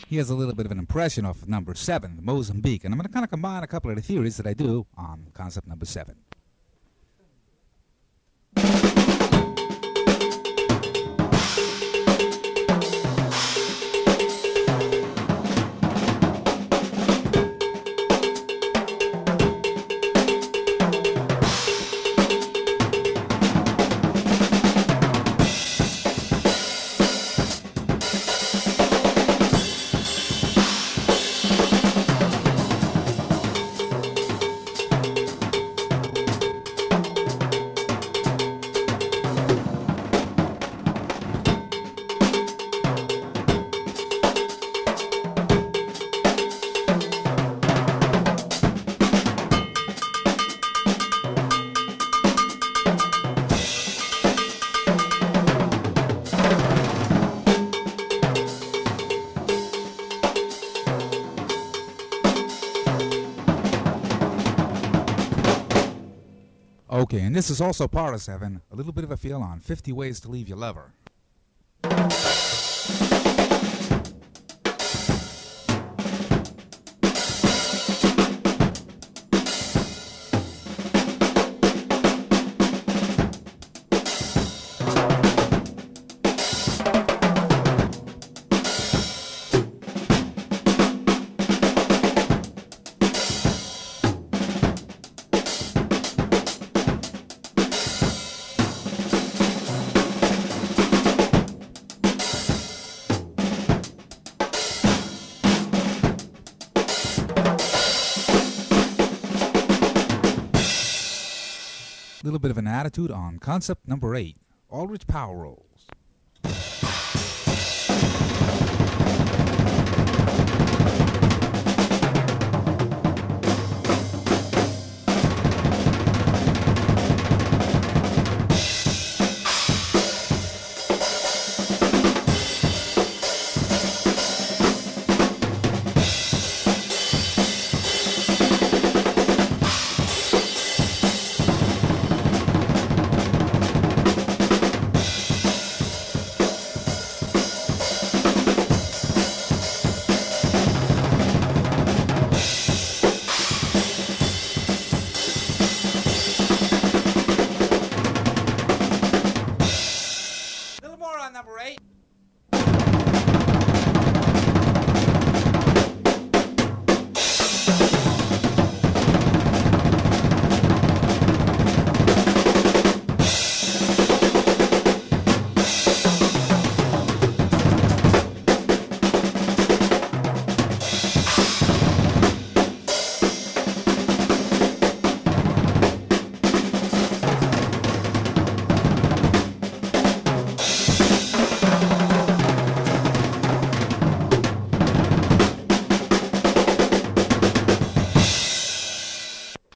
Here's a little bit of an impression of number 7, Mozambique. And I'm going to kind of combine a couple of the theories that I do on concept number 7. Okay, and this is also part of 7, a little bit of a feel on 50 ways to leave your lover. Little bit of an attitude on concept number 8, Aldrich Power Roll.